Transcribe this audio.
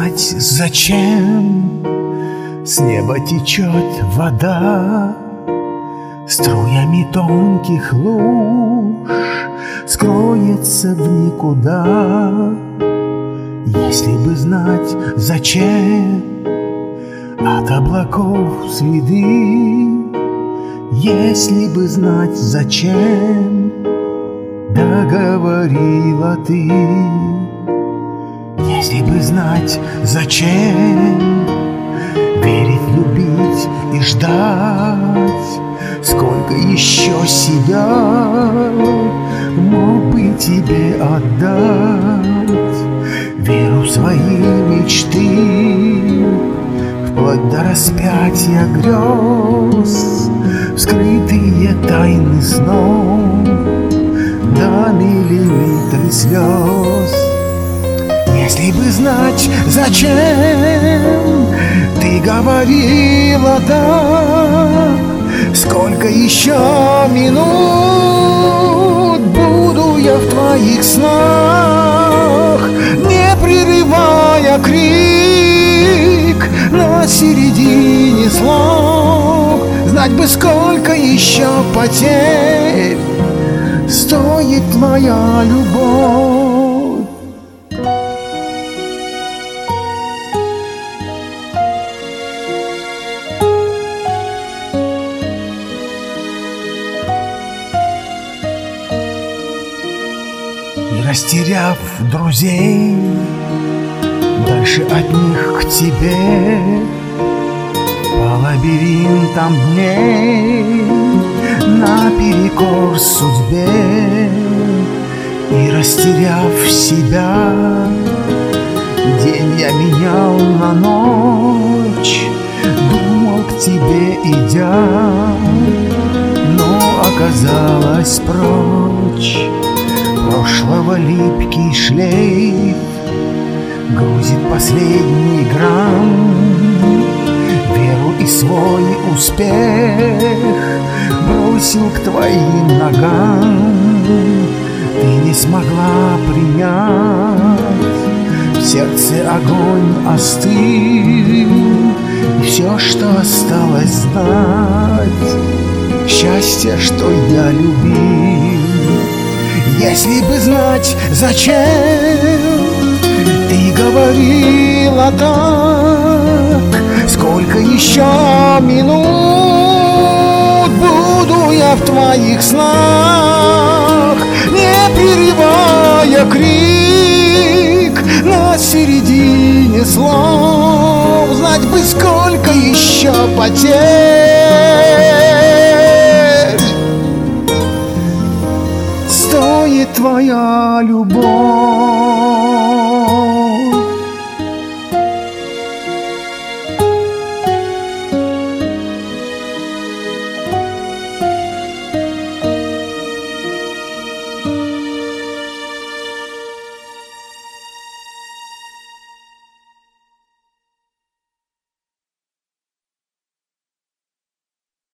знать, зачем с неба течет вода струями тонких луж, скроется в никуда. Если бы знать, зачем от облаков следы, если бы знать, зачем договорила ты, если бы знать, зачем верить, любить и ждать, сколько еще себя мог бы тебе отдать, веру в свои мечты, вплоть до распятия грез, вскрытые тайны снов, до миллилитры слез. Если бы знать, зачем ты говорила да, сколько еще минут буду я в твоих снах, не прерывая крик на середине слов. Знать бы, сколько еще потерь стоит твоя любовь. И растеряв друзей, дальше от них к тебе, по лабиринтам дней, наперекор судьбе. И растеряв себя, день я менял на ночь, думал к тебе идя, но оказалось прочь. Прошлого липкий шлейф грузит последний грамм, веру и свой успех бросил к твоим ногам. Ты не смогла принять, в сердце огонь остыл, и все, что осталось знать, счастье, что я любил. Если бы знать, зачем ты говорила так, сколько еще минут буду я в твоих снах, не прерывая крик на середине слов. Знать бы, сколько еще потерь стоит твоя любовь.